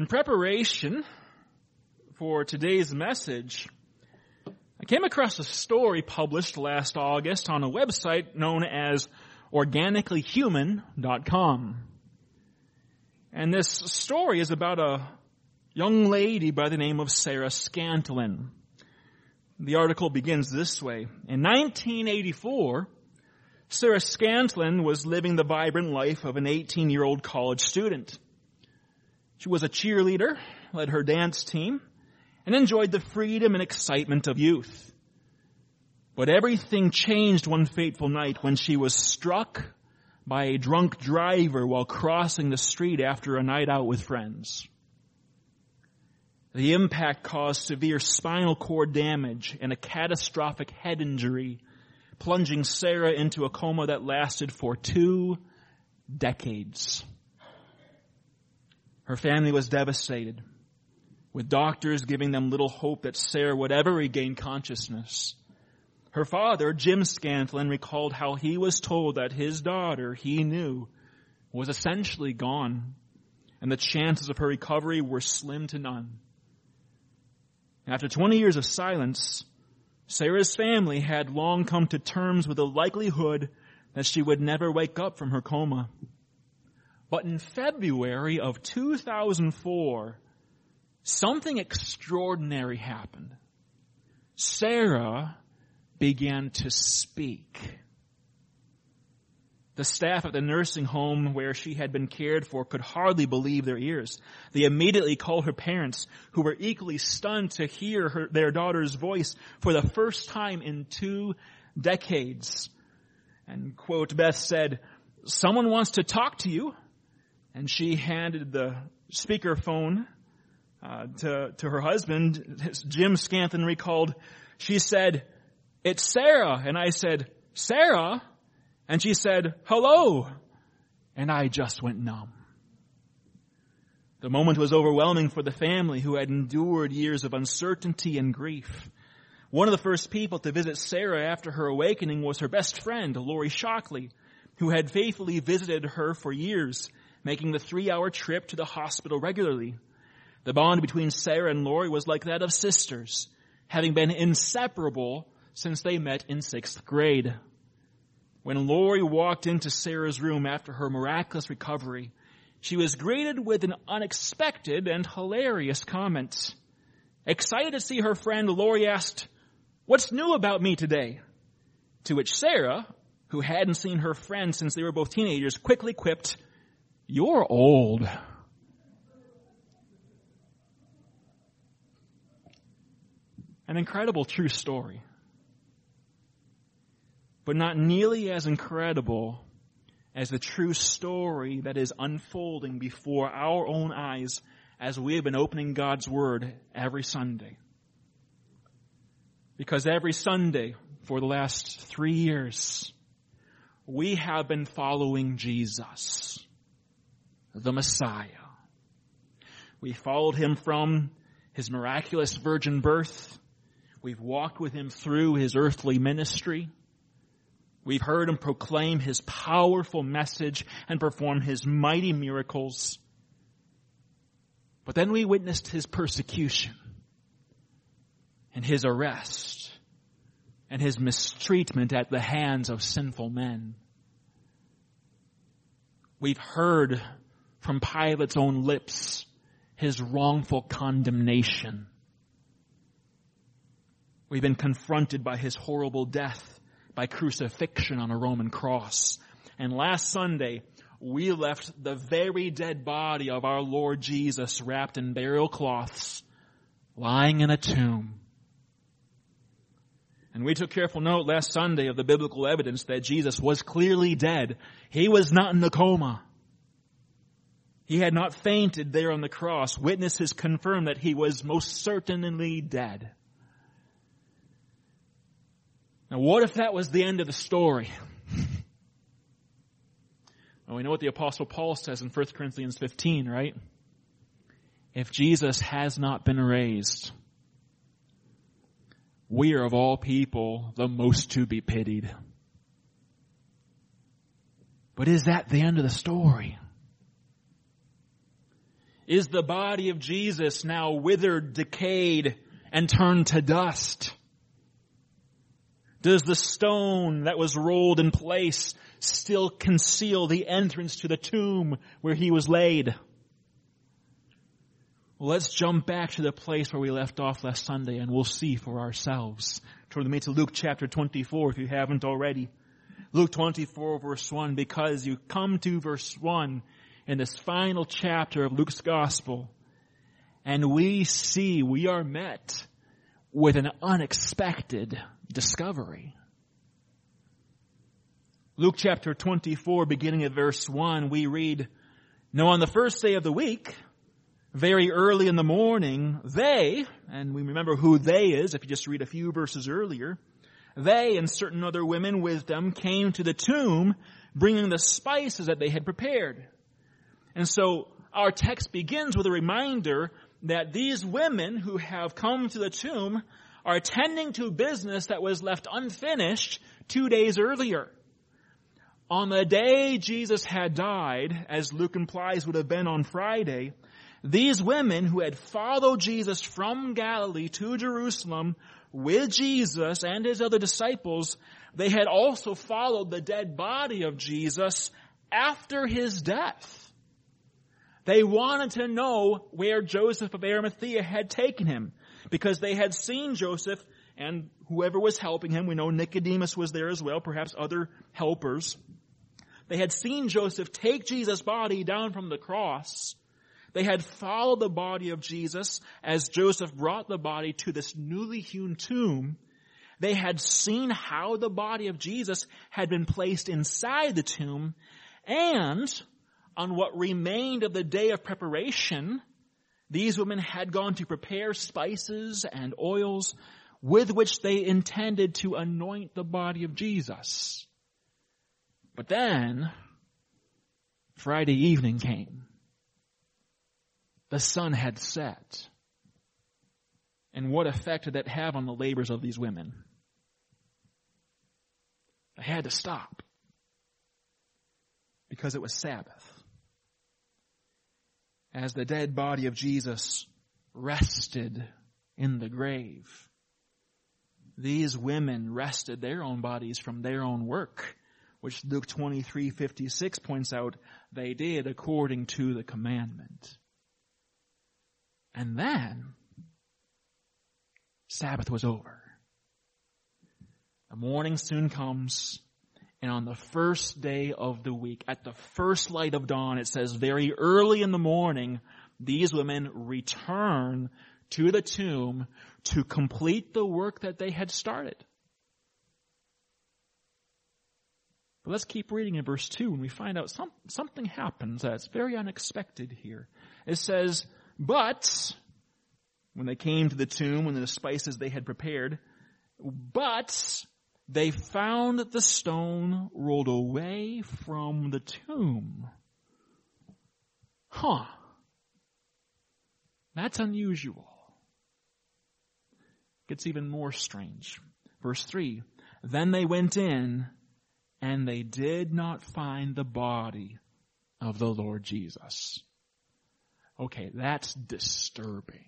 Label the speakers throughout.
Speaker 1: In preparation for today's message, I came across a story published last August on a website known as organicallyhuman.com. And this story is about a young lady by the name of Sarah Scantlin. The article begins this way. In 1984, Sarah Scantlin was living the vibrant life of an 18-year-old college student. She was a cheerleader, led her dance team, and enjoyed the freedom and excitement of youth. But everything changed one fateful night when she was struck by a drunk driver while crossing the street after a night out with friends. The impact caused severe spinal cord damage and a catastrophic head injury, plunging Sarah into a coma that lasted for 2 decades. Her family was devastated, with doctors giving them little hope that Sarah would ever regain consciousness. Her father, Jim Scantlin, recalled how he was told that his daughter, he knew, was essentially gone, and the chances of her recovery were slim to none. After 20 years of silence, Sarah's family had long come to terms with the likelihood that she would never wake up from her coma. But in February of 2004, something extraordinary happened. Sarah began to speak. The staff at the nursing home where she had been cared for could hardly believe their ears. They immediately called her parents, who were equally stunned to hear their daughter's voice for the first time in 2 decades. And, quote, Beth said, "Someone wants to talk to you." And she handed the speakerphone to her husband. Jim Scantlin recalled, she said, "It's Sarah." And I said, "Sarah?" And she said, "Hello." And I just went numb. The moment was overwhelming for the family who had endured years of uncertainty and grief. One of the first people to visit Sarah after her awakening was her best friend, Lori Shockley, who had faithfully visited her for years, making the 3-hour trip to the hospital regularly. The bond between Sarah and Lori was like that of sisters, having been inseparable since they met in 6th grade. When Lori walked into Sarah's room after her miraculous recovery, she was greeted with an unexpected and hilarious comment. Excited to see her friend, Lori asked, "What's new about me today?" To which Sarah, who hadn't seen her friend since they were both teenagers, quickly quipped, "You're old." An incredible true story, but not nearly as incredible as the true story that is unfolding before our own eyes as we have been opening God's Word every Sunday. Because every Sunday for the last 3 years, we have been following Jesus, the Messiah. We followed him from his miraculous virgin birth. We've walked with him through his earthly ministry. We've heard him proclaim his powerful message and perform his mighty miracles. But then we witnessed his persecution and his arrest and his mistreatment at the hands of sinful men. We've heard from Pilate's own lips his wrongful condemnation. We've been confronted by his horrible death by crucifixion on a Roman cross. And last Sunday, we left the very dead body of our Lord Jesus wrapped in burial cloths, lying in a tomb. And we took careful note last Sunday of the biblical evidence that Jesus was clearly dead. He was not in a coma. He had not fainted there on the cross. Witnesses confirm that he was most certainly dead. Now, what if that was the end of the story? Well, we know what the Apostle Paul says in 1 Corinthians 15, right? If Jesus has not been raised, we are of all people the most to be pitied. But is that the end of the story? Is the body of Jesus now withered, decayed, and turned to dust? Does the stone that was rolled in place still conceal the entrance to the tomb where he was laid? Well, let's jump back to the place where we left off last Sunday and we'll see for ourselves. Turn with me to Luke chapter 24 if you haven't already. Luke 24 verse 1, because you come to verse 1 in this final chapter of Luke's gospel, and we are met with an unexpected discovery. Luke chapter 24, beginning at verse 1, we read, "Now on the first day of the week, very early in the morning, they," and we remember who they is if you just read a few verses earlier, "they and certain other women with them came to the tomb, bringing the spices that they had prepared." And so our text begins with a reminder that these women who have come to the tomb are attending to business that was left unfinished 2 days earlier. On the day Jesus had died, as Luke implies would have been on Friday, these women who had followed Jesus from Galilee to Jerusalem with Jesus and his other disciples, they had also followed the dead body of Jesus after his death. They wanted to know where Joseph of Arimathea had taken him, because they had seen Joseph and whoever was helping him. We know Nicodemus was there as well, perhaps other helpers. They had seen Joseph take Jesus' body down from the cross. They had followed the body of Jesus as Joseph brought the body to this newly hewn tomb. They had seen how the body of Jesus had been placed inside the tomb, and on what remained of the day of preparation, these women had gone to prepare spices and oils with which they intended to anoint the body of Jesus. But then, Friday evening came. The sun had set. And what effect did that have on the labors of these women? They had to stop, because it was Sabbath. As the dead body of Jesus rested in the grave, these women rested their own bodies from their own work, which Luke 23:56 points out they did according to the commandment. And then Sabbath was over. The morning soon comes, and on the first day of the week, at the first light of dawn, it says very early in the morning, these women return to the tomb to complete the work that they had started. But let's keep reading in verse 2, and we find out something happens that's very unexpected here. It says, "But," when they came to the tomb, when the spices they had prepared, "but they found the stone rolled away from the tomb." That's unusual. Gets even more strange. Verse 3, "Then they went in, and they did not find the body of the Lord Jesus." Okay, that's disturbing.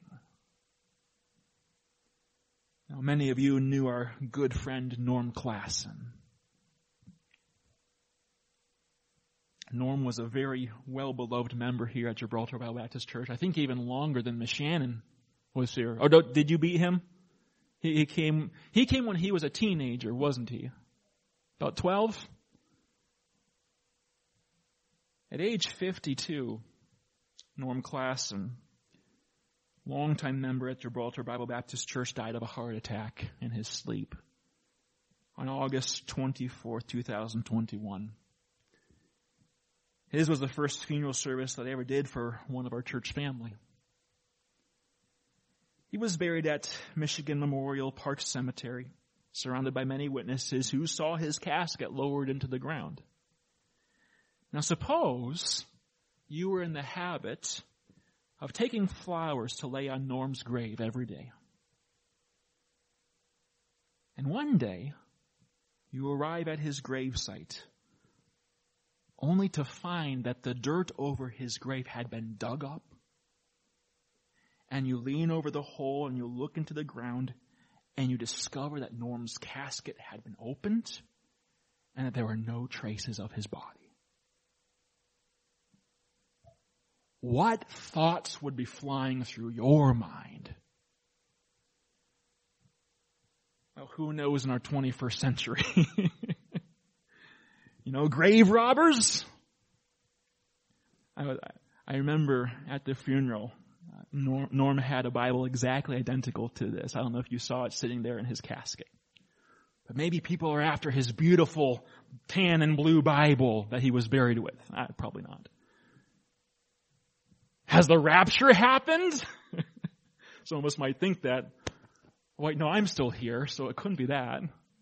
Speaker 1: Now, many of you knew our good friend Norm Klassen. Norm was a very well-beloved member here at Gibraltar Bible Baptist Church. I think even longer than Miss Shannon was here. Oh, did you beat him? He came when he was a teenager, wasn't he? About 12? At age 52, Norm Klassen, longtime member at Gibraltar Bible Baptist Church, died of a heart attack in his sleep on August 24, 2021. His was the first funeral service that I ever did for one of our church family. He was buried at Michigan Memorial Park Cemetery, surrounded by many witnesses who saw his casket lowered into the ground. Now suppose you were in the habit of taking flowers to lay on Norm's grave every day. And one day, you arrive at his gravesite, only to find that the dirt over his grave had been dug up and you lean over the hole and you look into the ground and you discover that Norm's casket had been opened and that there were no traces of his body. What thoughts would be flying through your mind? Well, who knows in our 21st century? Grave robbers? I remember at the funeral, Norm had a Bible exactly identical to this. I don't know if you saw it sitting there in his casket. But maybe people are after his beautiful tan and blue Bible that he was buried with. Probably not. Has the rapture happened? Some of us might think that. Wait, no, I'm still here, so it couldn't be that.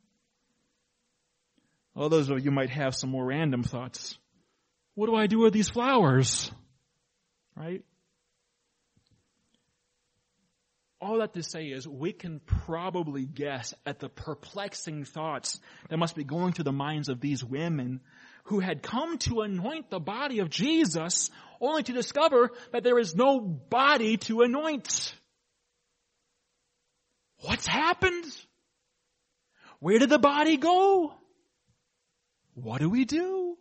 Speaker 1: Well, those of you might have some more random thoughts. What do I do with these flowers? Right? All that to say is we can probably guess at the perplexing thoughts that must be going through the minds of these women who had come to anoint the body of Jesus only to discover that there is no body to anoint. What's happened? Where did the body go? What do we do?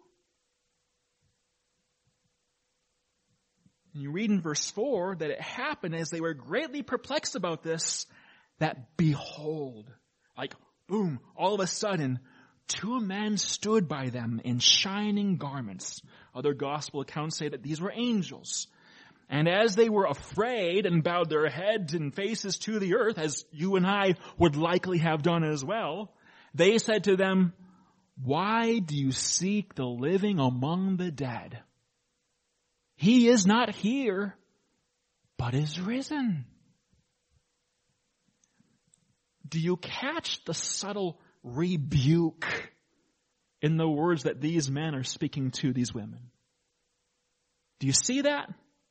Speaker 1: And you read in verse 4 that it happened as they were greatly perplexed about this, that behold, like boom, all of a sudden, 2 men stood by them in shining garments. Other gospel accounts say that these were angels. And as they were afraid and bowed their heads and faces to the earth, as you and I would likely have done as well, they said to them, "Why do you seek the living among the dead? He is not here, but is risen." Do you catch the subtle rebuke in the words that these men are speaking to these women? Do you see that?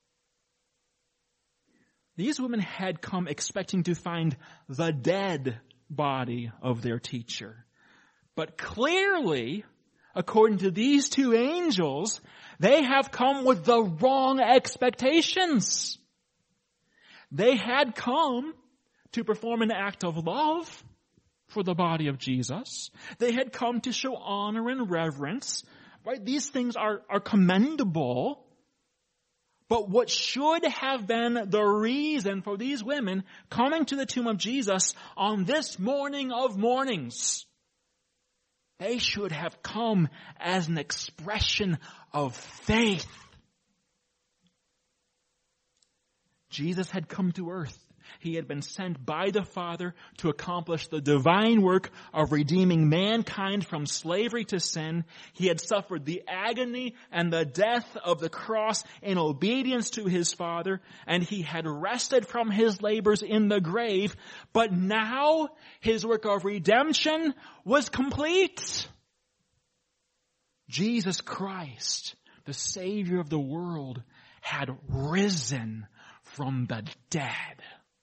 Speaker 1: These women had come expecting to find the dead body of their teacher. But clearly, according to these 2 angels, they have come with the wrong expectations. They had come to perform an act of love for the body of Jesus. They had come to show honor and reverence. Right? These things are commendable. But what should have been the reason for these women coming to the tomb of Jesus on this morning of mornings, they should have come as an expression of faith. Jesus had come to earth. He had been sent by the Father to accomplish the divine work of redeeming mankind from slavery to sin. He had suffered the agony and the death of the cross in obedience to his Father, and he had rested from his labors in the grave. But now his work of redemption was complete. Jesus Christ, the Savior of the world, had risen from the dead.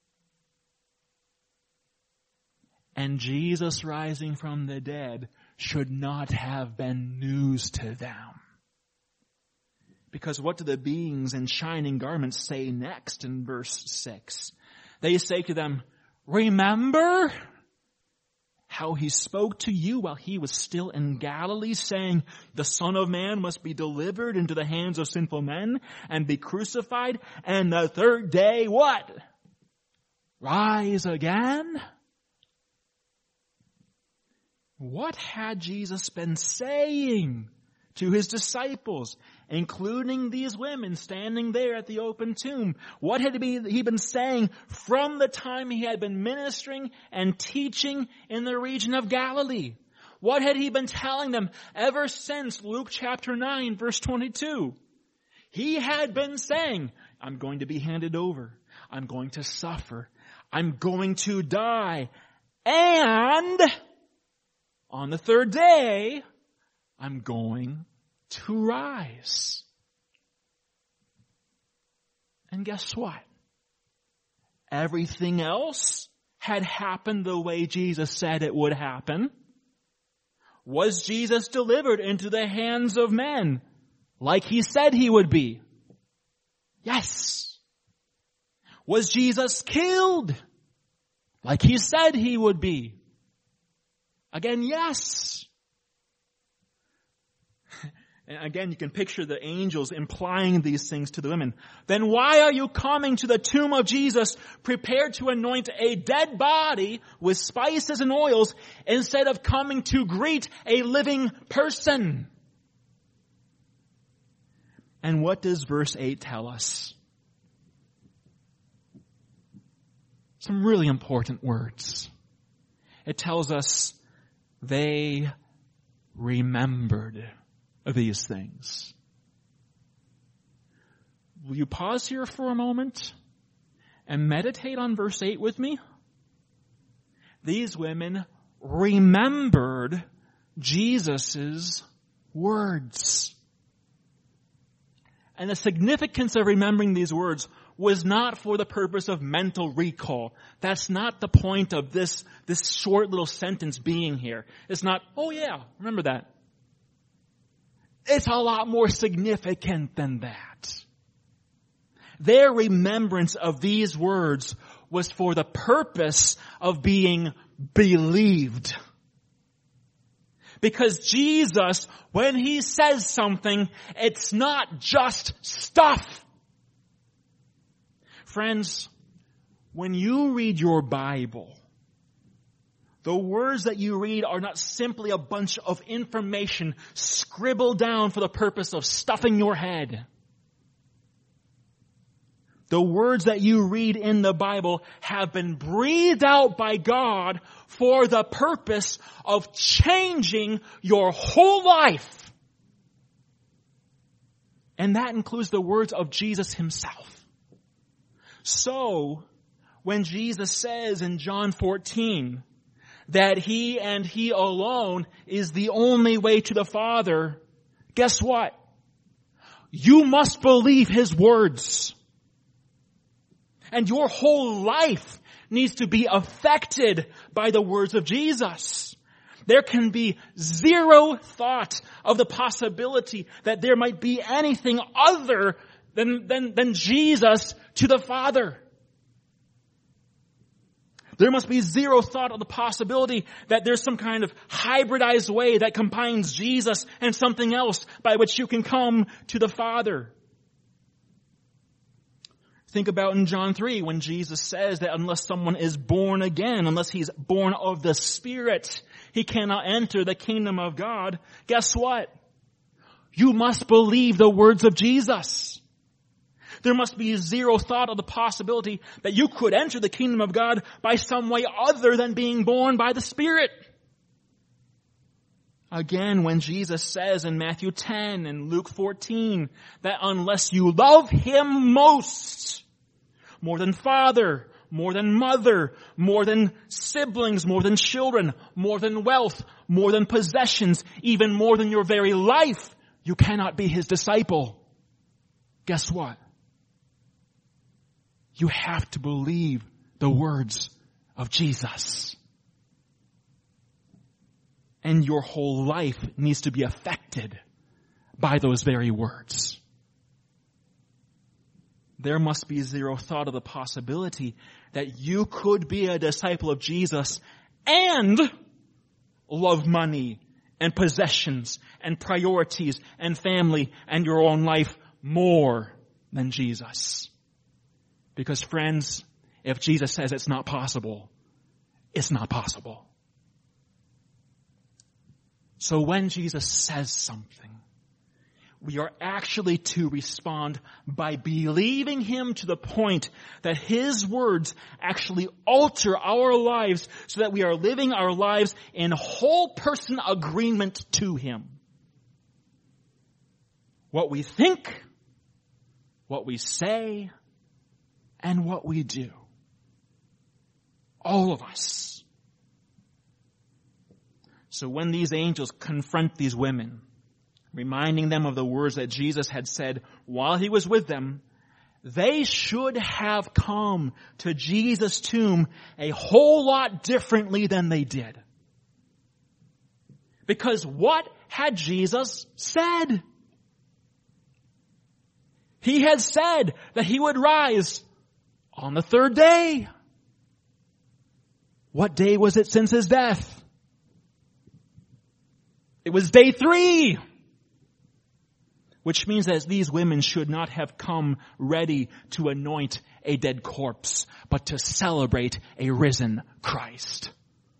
Speaker 1: And Jesus rising from the dead should not have been news to them. Because what do the beings in shining garments say next in verse 6? They say to them, "Remember how he spoke to you while he was still in Galilee, saying, 'The Son of Man must be delivered into the hands of sinful men and be crucified, and the 3rd day,' what? 'Rise again?'" What had Jesus been saying to his disciples, including these women standing there at the open tomb? What had he been saying from the time he had been ministering and teaching in the region of Galilee? What had he been telling them ever since Luke chapter 9, verse 22? He had been saying, "I'm going to be handed over. I'm going to suffer. I'm going to die. And on the 3rd day, I'm going to rise." And guess what? Everything else had happened the way Jesus said it would happen. Was Jesus delivered into the hands of men like he said he would be? Yes. Was Jesus killed like he said he would be? Again, yes. And again, you can picture the angels implying these things to the women. Then why are you coming to the tomb of Jesus prepared to anoint a dead body with spices and oils instead of coming to greet a living person? And what does verse 8 tell us? Some really important words. It tells us they remembered these things. Will you pause here for a moment and meditate on verse 8 with me? These women remembered Jesus' words. And the significance of remembering these words was not for the purpose of mental recall. That's not the point of this short little sentence being here. It's not, oh yeah, remember that. It's a lot more significant than that. Their remembrance of these words was for the purpose of being believed. Because Jesus, when he says something, it's not just stuff. Friends, when you read your Bible, the words that you read are not simply a bunch of information scribbled down for the purpose of stuffing your head. The words that you read in the Bible have been breathed out by God for the purpose of changing your whole life. And that includes the words of Jesus himself. So, when Jesus says in John 14 that he and he alone is the only way to the Father, guess what? You must believe his words. And your whole life needs to be affected by the words of Jesus. There can be zero thought of the possibility that there might be anything other than Jesus to the Father. There must be zero thought of the possibility that there's some kind of hybridized way that combines Jesus and something else by which you can come to the Father. Think about in John 3 when Jesus says that unless someone is born again, unless he's born of the Spirit, he cannot enter the kingdom of God. Guess what? You must believe the words of Jesus. There must be zero thought of the possibility that you could enter the kingdom of God by some way other than being born by the Spirit. Again, when Jesus says in Matthew 10 and Luke 14 that unless you love him most, more than father, more than mother, more than siblings, more than children, more than wealth, more than possessions, even more than your very life, you cannot be his disciple. Guess what? You have to believe the words of Jesus. And your whole life needs to be affected by those very words. There must be zero thought of the possibility that you could be a disciple of Jesus and love money and possessions and priorities and family and your own life more than Jesus. Because friends, if Jesus says it's not possible, it's not possible. So when Jesus says something, we are actually to respond by believing him to the point that his words actually alter our lives so that we are living our lives in whole person agreement to him. What we think, what we say, and what we do. All of us. So when these angels confront these women, reminding them of the words that Jesus had said while he was with them, they should have come to Jesus' tomb a whole lot differently than they did. Because what had Jesus said? He had said that he would rise on the third day. What day was it since his death? It was day 3. Which means that these women should not have come ready to anoint a dead corpse, but to celebrate a risen Christ.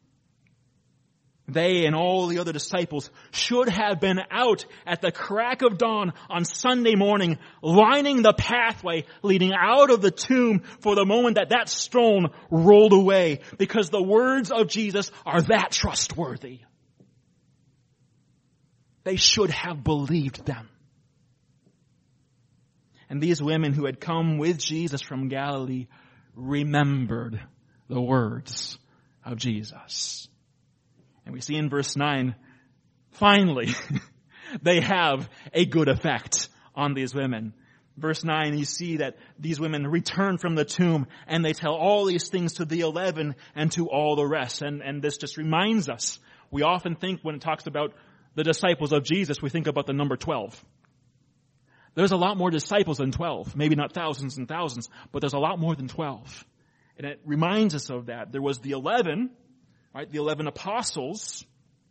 Speaker 1: They and all the other disciples should have been out at the crack of dawn on Sunday morning, lining the pathway leading out of the tomb for the moment that stone rolled away, because the words of Jesus are that trustworthy. They should have believed them. And these women who had come with Jesus from Galilee remembered the words of Jesus. And we see in verse 9, finally, they have a good effect on these women. Verse 9, you see that these women return from the tomb and they tell all these things to the 11 and to all the rest. And this just reminds us, we often think when it talks about the disciples of Jesus, we think about the number 12. There's a lot more disciples than 12. Maybe not thousands and thousands, but there's a lot more than 12. And it reminds us of that. There was the 11, right? The 11 apostles.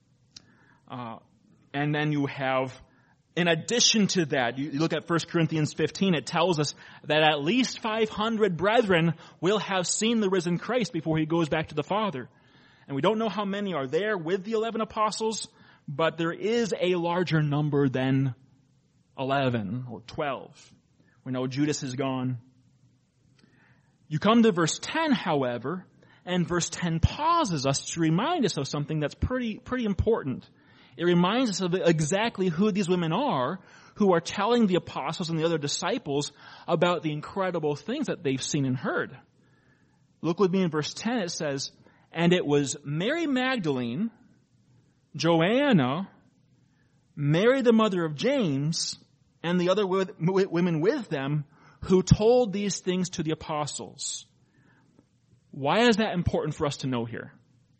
Speaker 1: And then you have, in addition to that, you look at 1 Corinthians 15, it tells us that at least 500 brethren will have seen the risen Christ before he goes back to the Father. And we don't know how many are there with the 11 apostles, but there is a larger number than 11 or 12. We know Judas is gone. You come to verse 10, however, and verse 10 pauses us to remind us of something that's pretty important. It reminds us of exactly who these women are who are telling the apostles and the other disciples about the incredible things that they've seen and heard. Look with me in verse 10. It says, and it was Mary Magdalene, Joanna, Mary the mother of James, and the other women with them who told these things to the apostles. Why is that important for us to know here?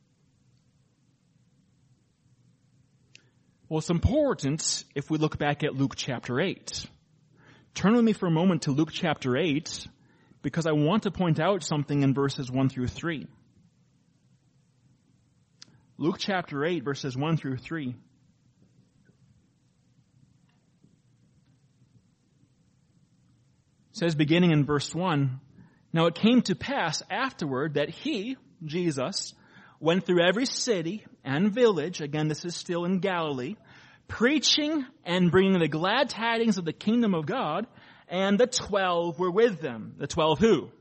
Speaker 1: Well, it's important if we look back at Luke chapter 8. Turn with me for a moment to Luke chapter 8, because I want to point out something in verses 1 through 3. Luke chapter 8, verses 1 through 3. It says, beginning in verse 1, now it came to pass afterward that he, Jesus, went through every city and village, again this is still in Galilee, preaching and bringing the glad tidings of the kingdom of God, and the 12 were with them. The 12 who?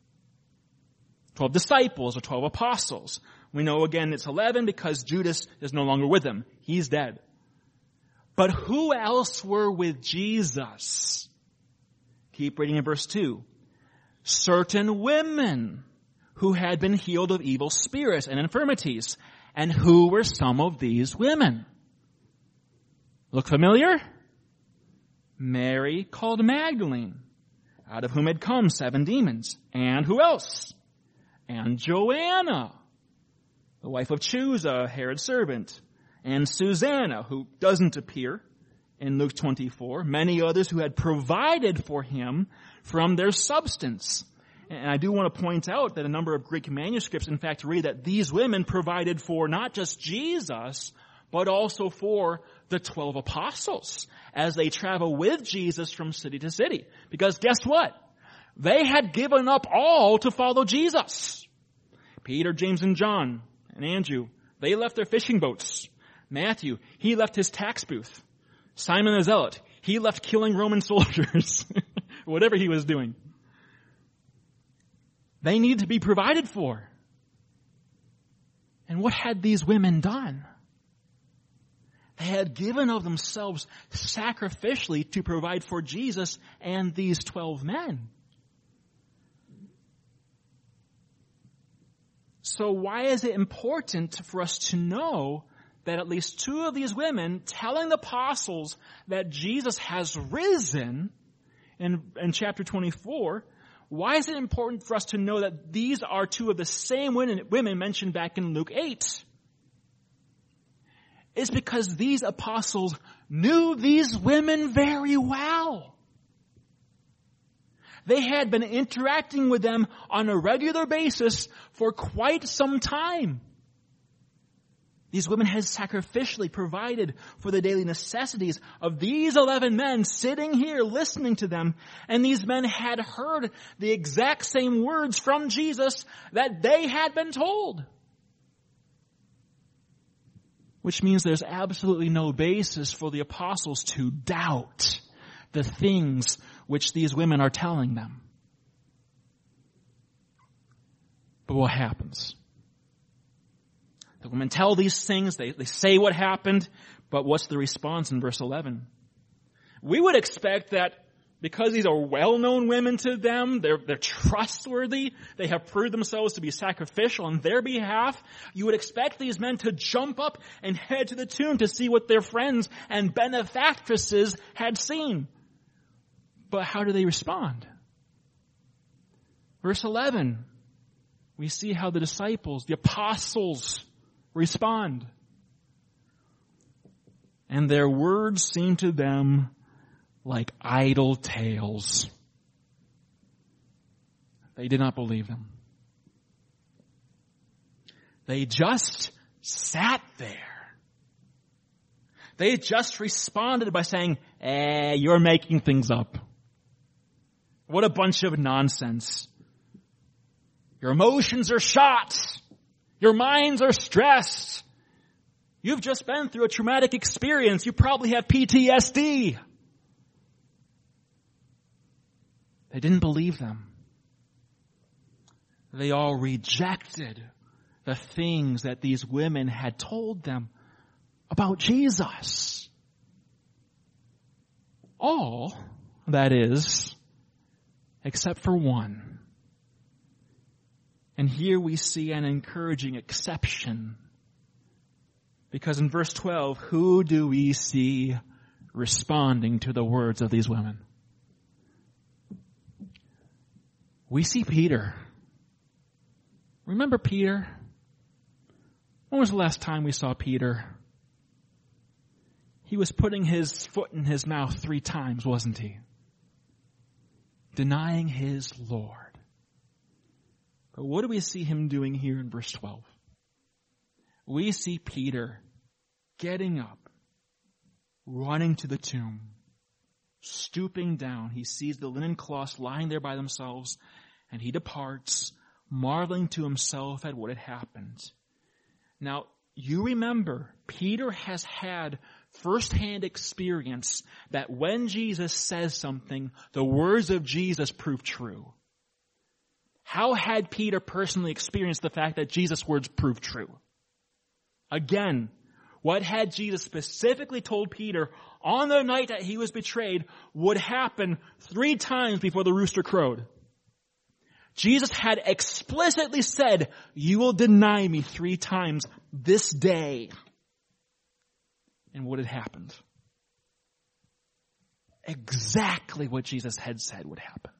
Speaker 1: 12 disciples or 12 apostles. We know again it's 11 because Judas is no longer with them. He's dead. But who else were with Jesus? Keep reading in verse 2. Certain women who had been healed of evil spirits and infirmities. And who were some of these women? Look familiar? Mary called Magdalene, out of whom had come 7 demons. And who else? And Joanna, the wife of Chuza, Herod's servant. And Susanna, who doesn't appear in Luke 24. Many others who had provided for him from their substance. And I do want to point out that a number of Greek manuscripts, in fact, read that these women provided for not just Jesus, but also for the 12 apostles as they travel with Jesus from city to city. Because guess what? They had given up all to follow Jesus. Peter, James, and John, and Andrew, they left their fishing boats. Matthew, he left his tax booth. Simon the Zealot, he left killing Roman soldiers. Whatever he was doing. They needed to be provided for. And what had these women done? They had given of themselves sacrificially to provide for Jesus and these 12 men. So why is it important for us to know that at least 2 of these women telling the apostles that Jesus has risen in chapter 24, why is it important for us to know that these are 2 of the same women mentioned back in Luke 8? It's because these apostles knew these women very well. They had been interacting with them on a regular basis for quite some time. These women had sacrificially provided for the daily necessities of these 11 men sitting here listening to them. And these men had heard the exact same words from Jesus that they had been told. Which means there's absolutely no basis for the apostles to doubt the things which these women are telling them. But what happens? The women tell these things, they say what happened, but what's the response in verse 11? We would expect that because these are well-known women to them, they're trustworthy, they have proved themselves to be sacrificial on their behalf, you would expect these men to jump up and head to the tomb to see what their friends and benefactresses had seen. But how do they respond? Verse 11, we see how the disciples, the apostles, respond. And their words seem to them like idle tales. They did not believe them. They just sat there. They just responded by saying, you're making things up. What a bunch of nonsense. Your emotions are shot. Your minds are stressed. You've just been through a traumatic experience. You probably have PTSD. They didn't believe them. They all rejected the things that these women had told them about Jesus. All, that is, except for one. And here we see an encouraging exception. Because in verse 12, who do we see responding to the words of these women? We see Peter. Remember Peter? When was the last time we saw Peter? He was putting his foot in his mouth 3 times, wasn't he? Denying his Lord. But what do we see him doing here in verse 12? We see Peter getting up, running to the tomb, stooping down. He sees the linen cloths lying there by themselves, and he departs, marveling to himself at what had happened. Now, you remember, Peter has had firsthand experience that when Jesus says something, the words of Jesus prove true. How had Peter personally experienced the fact that Jesus' words proved true? Again, what had Jesus specifically told Peter on the night that he was betrayed would happen 3 times before the rooster crowed? Jesus had explicitly said, you will deny me 3 times this day. And what had happened? Exactly what Jesus had said would happen.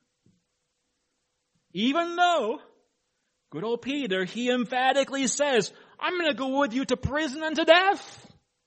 Speaker 1: Even though, good old Peter, he emphatically says, I'm going to go with you to prison and to death.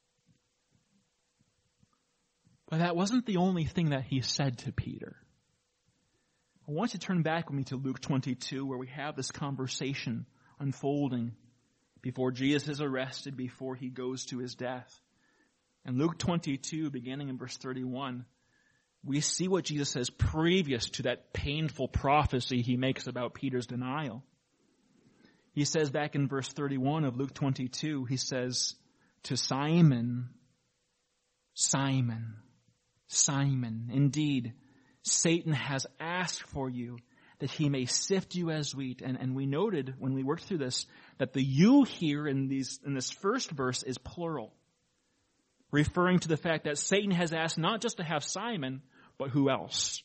Speaker 1: But that wasn't the only thing that he said to Peter. I want you to turn back with me to Luke 22, where we have this conversation unfolding before Jesus is arrested, before he goes to his death. In Luke 22, beginning in verse 31, we see what Jesus says previous to that painful prophecy he makes about Peter's denial. He says back in verse 31 of Luke 22, he says to Simon, Simon, Simon, indeed, Satan has asked for you that he may sift you as wheat. And we noted when we worked through this that the you here in this first verse is plural, referring to the fact that Satan has asked not just to have Simon, but who else?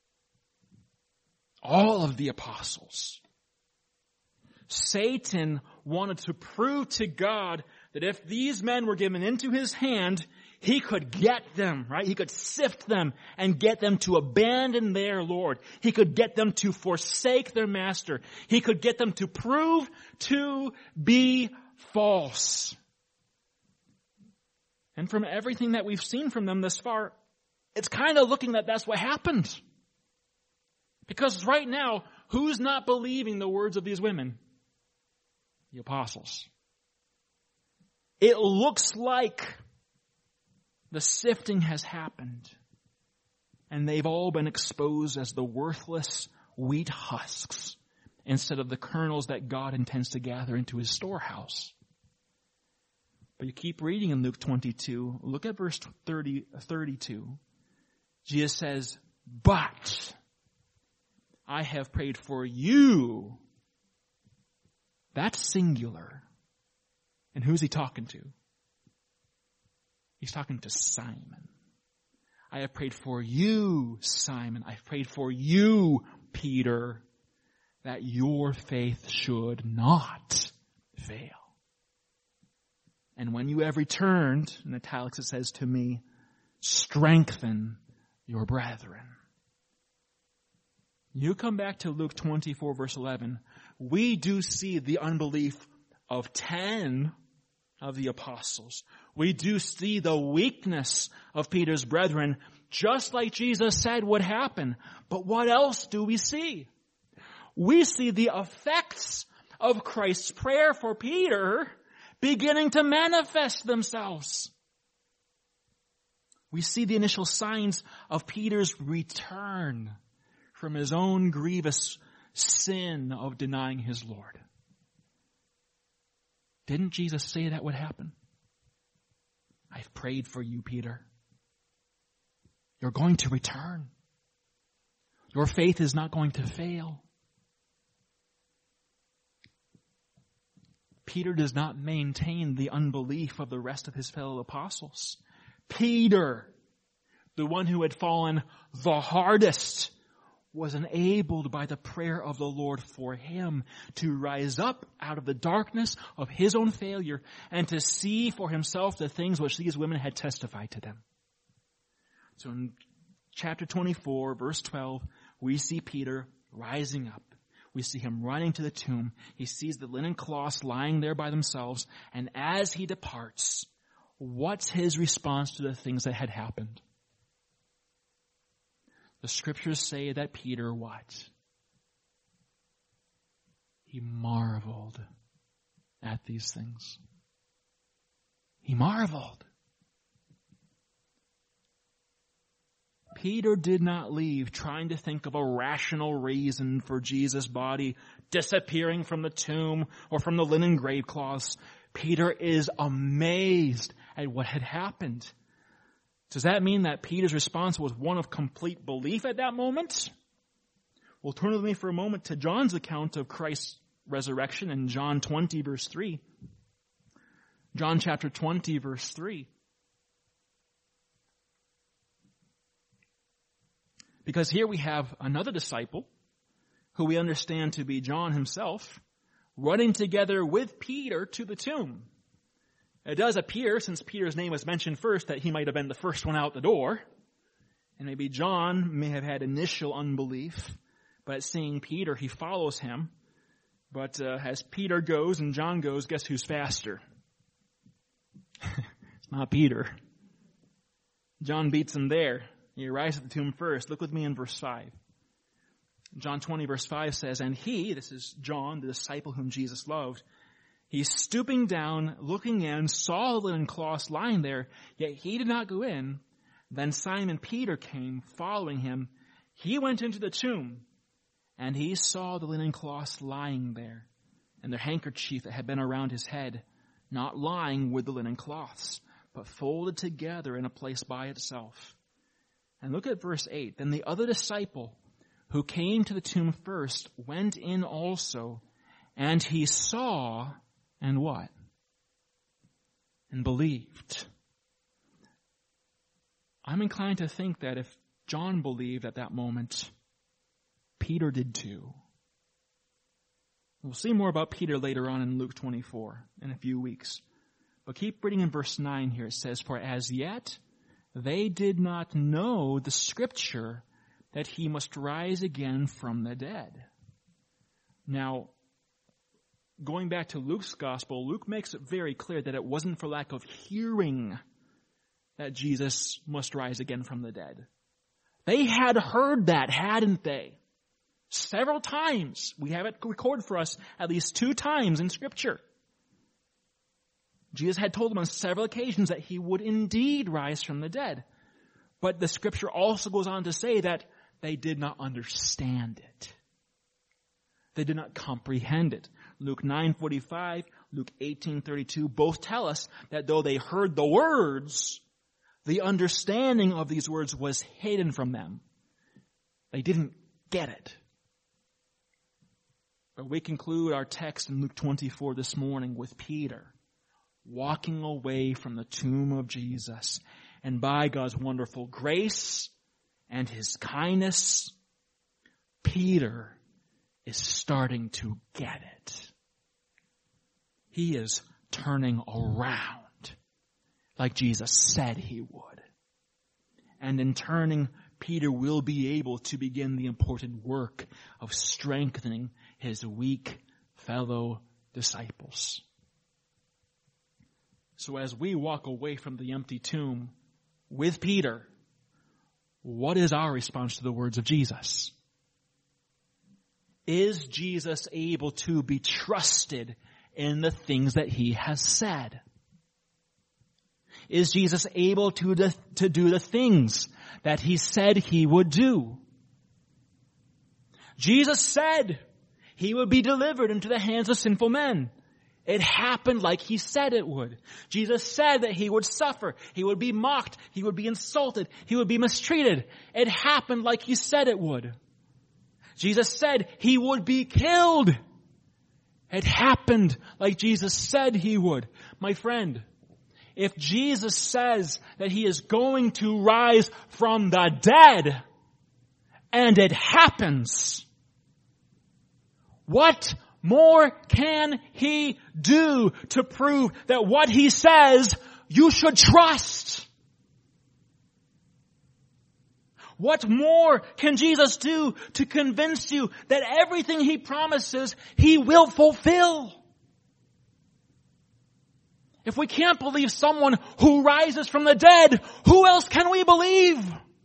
Speaker 1: All of the apostles. Satan wanted to prove to God that if these men were given into his hand, he could get them, right? He could sift them and get them to abandon their Lord. He could get them to forsake their master. He could get them to prove to be false. And from everything that we've seen from them thus far, it's kind of looking that that's what happened. Because right now, who's not believing the words of these women? The apostles. It looks like the sifting has happened, and they've all been exposed as the worthless wheat husks instead of the kernels that God intends to gather into his storehouse. But you keep reading in Luke 22. Look at verse 32. Jesus says, "But I have prayed for you." That's singular. And who's he talking to? He's talking to Simon. "I have prayed for you, Simon. I've prayed for you, Peter, that your faith should not fail. And when you have returned," in italics it says to me, "strengthen your brethren." You come back to Luke 24 verse 11, we do see the unbelief of 10 of the apostles. We do see the weakness of Peter's brethren, just like Jesus said would happen. But what else do we see? We see the effects of Christ's prayer for Peter beginning to manifest themselves. We see the initial signs of Peter's return from his own grievous sin of denying his Lord. Didn't Jesus say that would happen? "I've prayed for you, Peter. You're going to return. Your faith is not going to fail." Peter does not maintain the unbelief of the rest of his fellow apostles. Peter, the one who had fallen the hardest, was enabled by the prayer of the Lord for him to rise up out of the darkness of his own failure and to see for himself the things which these women had testified to them. So in chapter 24, verse 12, we see Peter rising up. We see him running to the tomb. He sees the linen cloths lying there by themselves. And as he departs, what's his response to the things that had happened? The scriptures say that Peter what? He marveled at these things. He marveled. Peter did not leave trying to think of a rational reason for Jesus' body disappearing from the tomb or from the linen grave cloths. Peter is amazed at what had happened. Does that mean that Peter's response was one of complete belief at that moment? Well, turn with me for a moment to John's account of Christ's resurrection in John 20, verse 3. John chapter 20, verse 3. Because here we have another disciple, who we understand to be John himself, running together with Peter to the tomb. It does appear, since Peter's name was mentioned first, that he might have been the first one out the door. And maybe John may have had initial unbelief, but seeing Peter, he follows him. But as Peter goes and John goes, guess who's faster? It's not Peter. John beats him there. He arrives at the tomb first. Look with me in verse 5. John 20 verse 5 says, "And he," this is John, the disciple whom Jesus loved, "he stooping down, looking in, saw the linen cloths lying there, yet he did not go in. Then Simon Peter came, following him. He went into the tomb, and he saw the linen cloths lying there, and the handkerchief that had been around his head, not lying with the linen cloths, but folded together in a place by itself." And look at verse 8. "Then the other disciple who came to the tomb first went in also, and he saw," and what? "And believed." I'm inclined to think that if John believed at that moment, Peter did too. We'll see more about Peter later on in Luke 24 in a few weeks. But keep reading in verse 9 here. It says, "For as yet they did not know the scripture that he must rise again from the dead." Now, going back to Luke's gospel, Luke makes it very clear that it wasn't for lack of hearing that Jesus must rise again from the dead. They had heard that, hadn't they? Several times. We have it recorded for us at least 2 times in Scripture. Jesus had told them on several occasions that he would indeed rise from the dead. But the Scripture also goes on to say that they did not understand it. They did not comprehend it. Luke 9:45, Luke 18:32 both tell us that though they heard the words, the understanding of these words was hidden from them. They didn't get it. But we conclude our text in Luke 24 this morning with Peter walking away from the tomb of Jesus. And by God's wonderful grace and his kindness, Peter is starting to get it. He is turning around like Jesus said he would. And in turning, Peter will be able to begin the important work of strengthening his weak fellow disciples. So as we walk away from the empty tomb with Peter, what is our response to the words of Jesus? Is Jesus able to be trusted in the things that he has said? Is Jesus able to do the things that he said he would do? Jesus said he would be delivered into the hands of sinful men. It happened like he said it would. Jesus said that he would suffer. He would be mocked. He would be insulted. He would be mistreated. It happened like he said it would. Jesus said he would be killed. It happened like Jesus said he would. My friend, if Jesus says that he is going to rise from the dead, and it happens, what more can he do to prove that what he says you should trust? What more can Jesus do to convince you that everything he promises he will fulfill? If we can't believe someone who rises from the dead, who else can we believe?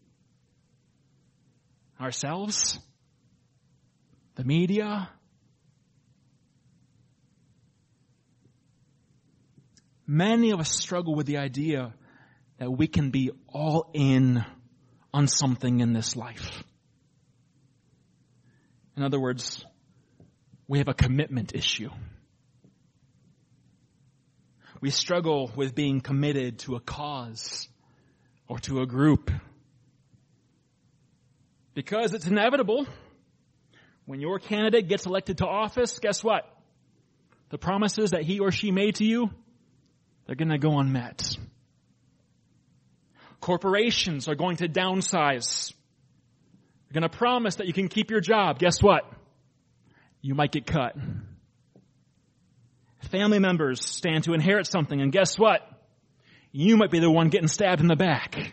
Speaker 1: Ourselves? The media? Many of us struggle with the idea that we can be all in on something in this life. In other words, we have a commitment issue. We struggle with being committed to a cause or to a group. Because it's inevitable. When your candidate gets elected to office, guess what? The promises that he or she made to you, they're going to go unmet. Corporations are going to downsize. They're going to promise that you can keep your job. Guess what? You might get cut. Family members stand to inherit something, and guess what? You might be the one getting stabbed in the back.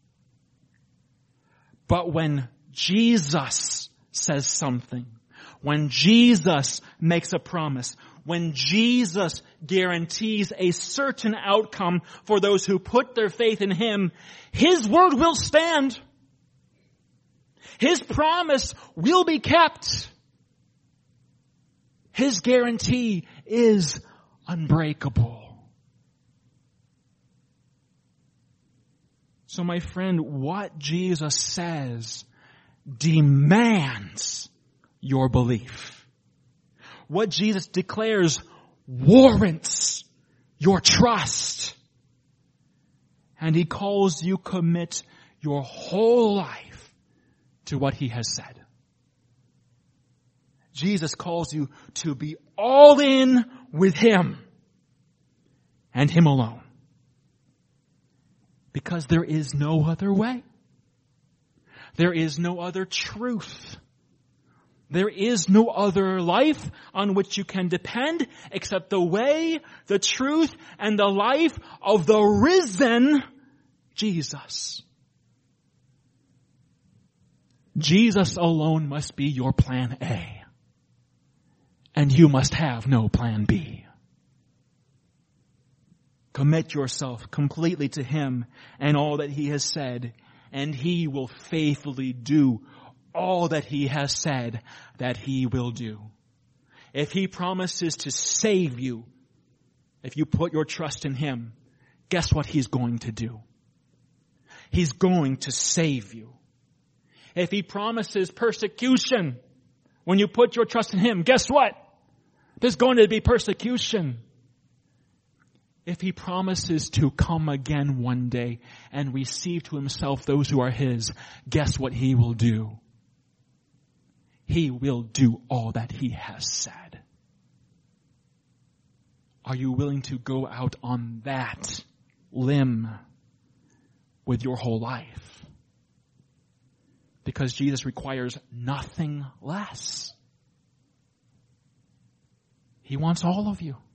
Speaker 1: But when Jesus says something, when Jesus makes a promise, when Jesus guarantees a certain outcome for those who put their faith in him, his word will stand. His promise will be kept. His guarantee is unbreakable. So my friend, what Jesus says demands your belief. What Jesus declares warrants your trust. And he calls you commit your whole life to what he has said. Jesus calls you to be all in with him and him alone. Because there is no other way. There is no other truth. There is no other life on which you can depend except the way, the truth, and the life of the risen Jesus. Jesus alone must be your plan A. And you must have no plan B. Commit yourself completely to him and all that he has said, and he will faithfully do all that he has said that he will do. If he promises to save you, if you put your trust in him, guess what he's going to do? He's going to save you. If he promises persecution, when you put your trust in him, guess what? There's going to be persecution. If he promises to come again one day and receive to himself those who are his, guess what he will do? He will do all that he has said. Are you willing to go out on that limb with your whole life? Because Jesus requires nothing less. He wants all of you.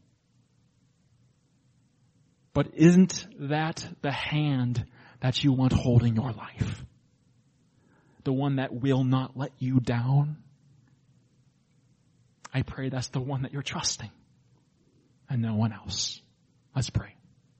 Speaker 1: But isn't that the hand that you want holding your life? The one that will not let you down? I pray that's the one that you're trusting and no one else. Let's pray.